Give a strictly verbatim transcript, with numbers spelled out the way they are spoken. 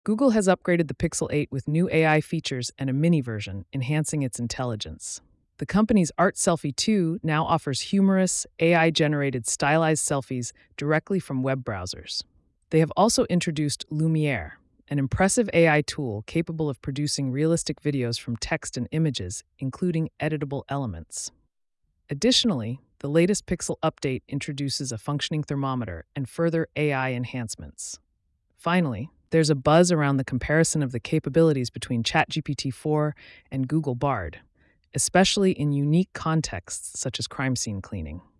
Google has upgraded the Pixel eight with new A I features and a mini version, enhancing its intelligence. The company's Art Selfie two now offers humorous, A I-generated stylized selfies directly from web browsers. They have also introduced Lumiere, an impressive A I tool capable of producing realistic videos from text and images, including editable elements. Additionally, the latest Pixel update introduces a functioning thermometer and further A I enhancements. Finally, there's a buzz around the comparison of the capabilities between ChatGPT four and Google Bard, especially in unique contexts such as crime scene cleaning.